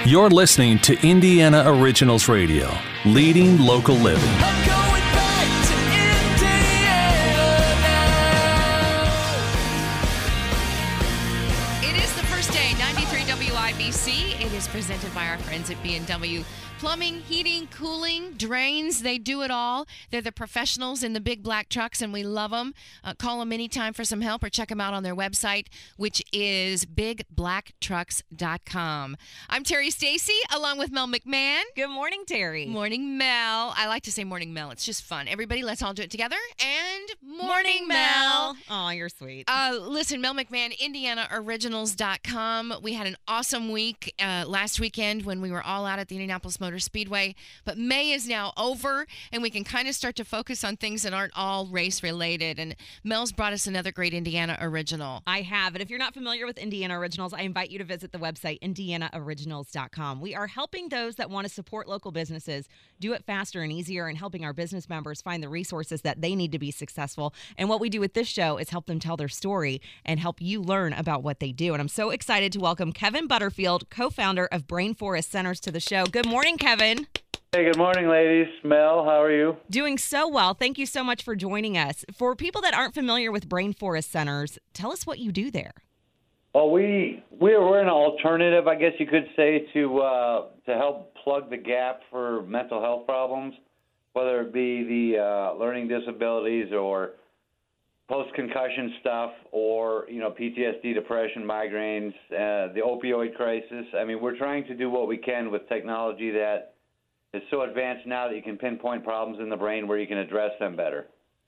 You're listening to Indiana Originals Radio, leading local living. I'm going back to Indiana now. It is the first day, 93 WIBC. It is presented by our friends at B&W Plumbing, Heating, Cooling, Drains. They do it all. They're the professionals in the big black trucks, and we love them. Call them anytime for some help or check them out on their website, which is bigbblacktrucks.com. I'm Terry Stacy, along with Mel McMahon. Good morning, Terry. Morning, Mel. I like to say morning, Mel. It's just fun. Everybody, let's all do it together. And morning, Mel. Oh, you're sweet. Listen, Mel McMahon, IndianaOriginals.com. We had an awesome week last weekend when we were all out at the Indianapolis Motor Speedway, but May is now over, and we can kind of start to focus on things that aren't all race-related, and Mel's brought us another great Indiana Original. I have, and if you're not familiar with Indiana Originals, I invite you to visit the website, IndianaOriginals.com. We are helping those that want to support local businesses do it faster and easier, and helping our business members find the resources that they need to be successful. And what we do with this show is help them tell their story and help you learn about what they do. And I'm so excited to welcome Kevin Butterfield, co-founder of Brain Forest Centers, to the show. Good morning, Kevin. Hey, good morning, ladies. Mel, how are you? Doing so well. Thank you so much for joining us. For people that aren't familiar with Brain Forest Centers, tell us what you do there. Well, we're an alternative, I guess you could say, to help plug the gap for mental health problems, whether it be the learning disabilities or post-concussion stuff, or PTSD, depression, migraines, the opioid crisis. I mean, we're trying to do what we can with technology that is so advanced now that you can pinpoint problems in the brain where you can address them better.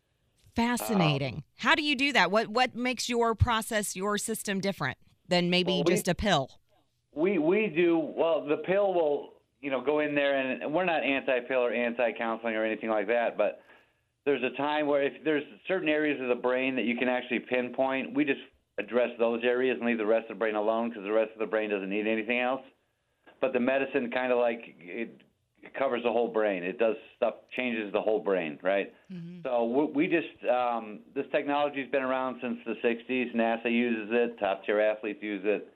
Fascinating. How do you do that? What makes your process, your system different than maybe just a pill? We do, well, the pill will, go in there, and we're not anti-pill or anti-counseling or anything like that, but there's a time where if there's certain areas of the brain that you can actually pinpoint, we just address those areas and leave the rest of the brain alone because the rest of the brain doesn't need anything else. But the medicine kind of like it covers the whole brain. It does stuff, changes the whole brain, right? Mm-hmm. So we just, this technology's been around since the 60s. NASA uses it. Top-tier athletes use it.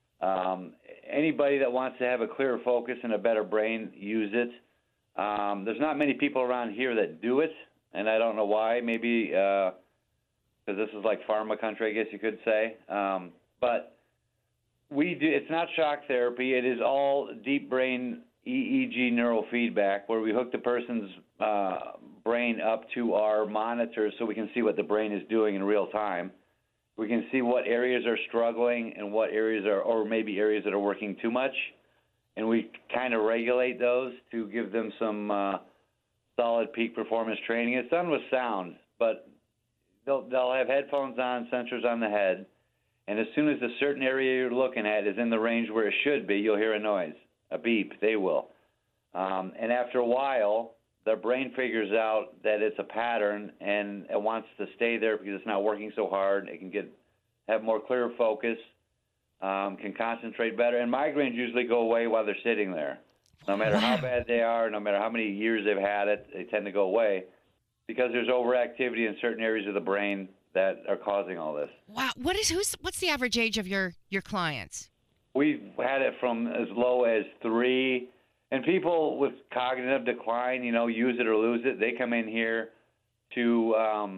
Anybody that wants to have a clearer focus and a better brain, use it. There's not many people around here that do it, and I don't know why. Maybe because this is like pharma country, I guess you could say. But we do. It's not shock therapy. It is all deep brain EEG neurofeedback, where we hook the person's brain up to our monitors so we can see what the brain is doing in real time. We can see what areas are struggling and what areas are, or maybe areas that are working too much, and we kind of regulate those to give them some solid peak performance training. It's done with sound, but they'll have headphones on, sensors on the head, and as soon as a certain area you're looking at is in the range where it should be, you'll hear a noise. A beep, they will. And after a while, their brain figures out that it's a pattern and it wants to stay there because it's not working so hard. It can have more clear focus, can concentrate better. And migraines usually go away while they're sitting there. No matter how bad they are, no matter how many years they've had it, they tend to go away because there's overactivity in certain areas of the brain that are causing all this. Wow. What's the average age of your clients? We've had it from as low as 3, and people with cognitive decline, use it or lose it. They come in here to,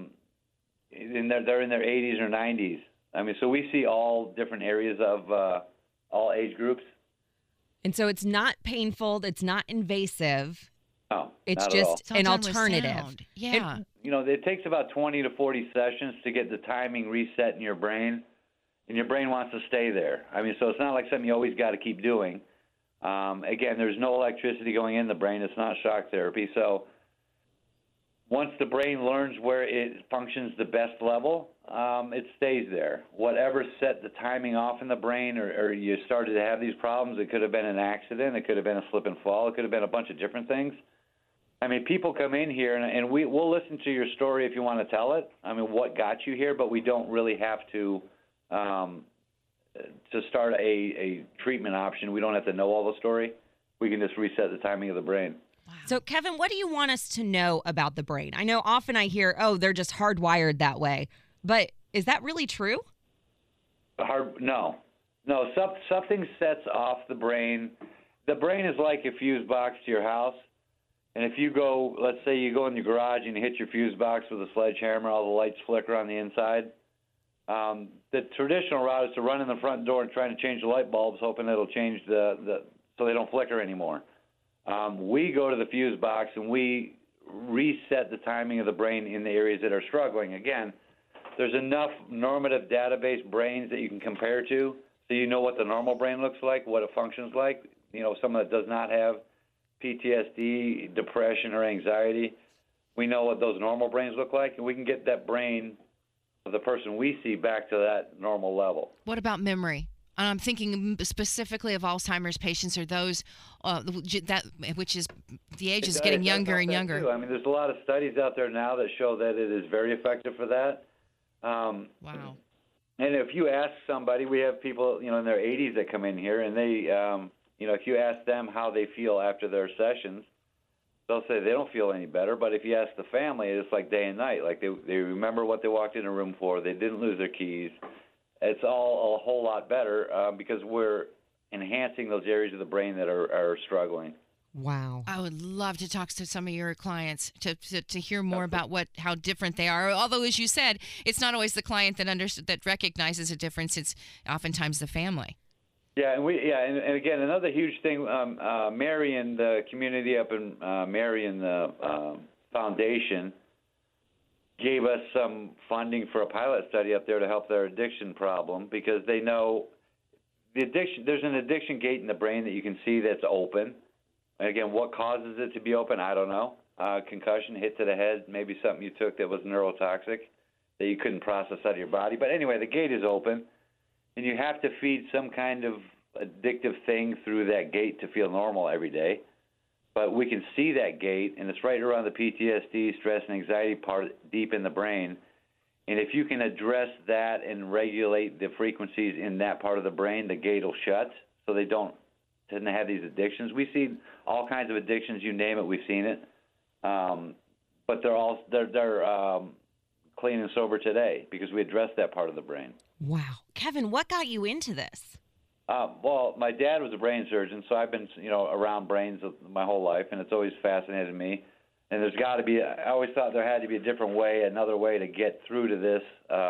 they're in their 80s or 90s. I mean, so we see all different areas of all age groups. And so it's not painful. It's not invasive. No, it's not just at all. an alternative. Yeah. It takes about 20 to 40 sessions to get the timing reset in your brain. And your brain wants to stay there. I mean, so it's not like something you always got to keep doing. Again, there's no electricity going in the brain. It's not shock therapy. So once the brain learns where it functions the best level, it stays there. Whatever set the timing off in the brain or you started to have these problems, it could have been an accident. It could have been a slip and fall. It could have been a bunch of different things. I mean, people come in here, and we'll listen to your story if you want to tell it. I mean, what got you here, but we don't really have to start a treatment option. We don't have to know all the story. We can just reset the timing of the brain. Wow. So, Kevin, what do you want us to know about the brain? I know often I hear, they're just hardwired that way. But is that really true? No. Something sets off the brain The brain is like a fuse box to your house. And if you go, let's say you go in your garage and you hit your fuse box with a sledgehammer, all the lights flicker on the inside. The traditional route is to run in the front door and try to change the light bulbs, hoping it'll change so they don't flicker anymore. We go to the fuse box and we reset the timing of the brain in the areas that are struggling. Again, there's enough normative database brains that you can compare to, so you know what the normal brain looks like, what it functions like. Someone that does not have PTSD, depression, or anxiety, we know what those normal brains look like, and we can get that brain of the person we see back to that normal level. What about memory? I'm thinking specifically of Alzheimer's patients, or those which is the age is getting younger and younger. Too. I mean, there's a lot of studies out there now that show that it is very effective for that. Wow. And if you ask somebody, we have people, in their 80s that come in here, and they, if you ask them how they feel after their sessions, they'll say they don't feel any better. But if you ask the family, it's like day and night. Like they remember what they walked in a room for. They didn't lose their keys. It's all a whole lot better because we're enhancing those areas of the brain that are struggling. Wow. I would love to talk to some of your clients to hear more about how different they are. Although, as you said, it's not always the client that recognizes a difference. It's oftentimes the family. Yeah, and again, another huge thing, Marion, the community up in Marion, the Foundation, gave us some funding for a pilot study up there to help their addiction problem, because they know there's an addiction gate in the brain that you can see that's open. And again, what causes it to be open, I don't know. Concussion, hit to the head, maybe something you took that was neurotoxic that you couldn't process out of your body. But anyway, the gate is open, and you have to feed some kind of addictive thing through that gate to feel normal every day. But we can see that gate, and it's right around the PTSD, stress, and anxiety part deep in the brain. And if you can address that and regulate the frequencies in that part of the brain, the gate will shut, so they don't tend to have these addictions. We see all kinds of addictions, you name it, we've seen it. But they're clean and sober today because we addressed that part of the brain. Wow. Kevin, what got you into this? Well, my dad was a brain surgeon, so I've been, around brains my whole life, and it's always fascinated me. And there's got to be, I always thought there had to be a different way, another way to get through to this,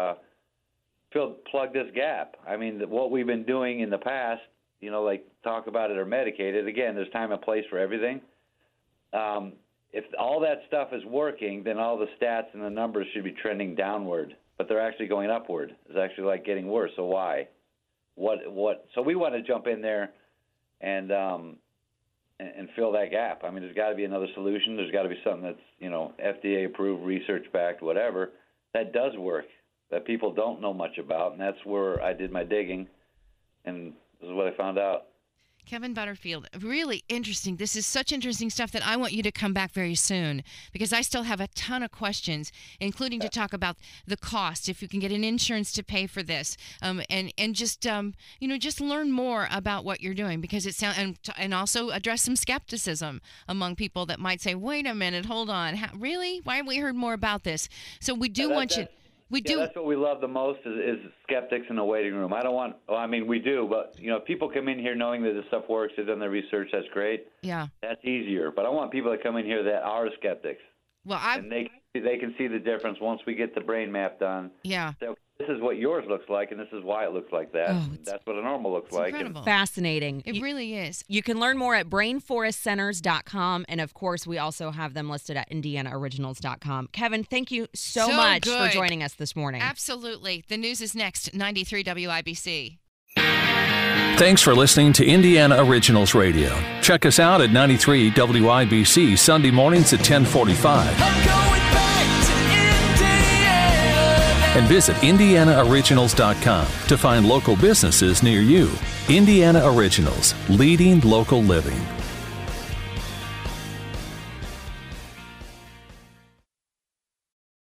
plug this gap. I mean, what we've been doing in the past, like talk about it or medicate it, again, there's time and place for everything. If all that stuff is working, then all the stats and the numbers should be trending downward, but they're actually going upward. It's actually like getting worse. So why? What? So we want to jump in there and fill that gap. I mean, there's got to be another solution. There's got to be something that's, FDA approved, research backed, whatever, that does work, that people don't know much about. And that's where I did my digging, and this is what I found out. Kevin Butterfield, really interesting. This is such interesting stuff that I want you to come back very soon, because I still have a ton of questions, including to talk about the cost, if you can get an insurance to pay for this, and just just learn more about what you're doing, because it sounds, and also address some skepticism among people that might say, wait a minute, hold on, really? Why haven't we heard more about this? So we do want you. We do. That's what we love the most is skeptics in the waiting room. We do, but if people come in here knowing that this stuff works, they've done their research, that's great. Yeah. That's easier. But I want people to come in here that are skeptics. Well, and they can see the difference once we get the brain map done. Yeah. So this is what yours looks like, and this is why it looks like that. Oh, that's what a normal looks like. Incredible. Fascinating. It really is. You can learn more at brainforestcenters.com. And, of course, we also have them listed at indianaoriginals.com. Kevin, thank you so much for joining us this morning. Absolutely. The news is next, 93 WIBC. Thanks for listening to Indiana Originals Radio. Check us out at 93 WIBC Sunday mornings at 10:45. I'm going back to Indiana. And visit IndianaOriginals.com to find local businesses near you. Indiana Originals, leading local living.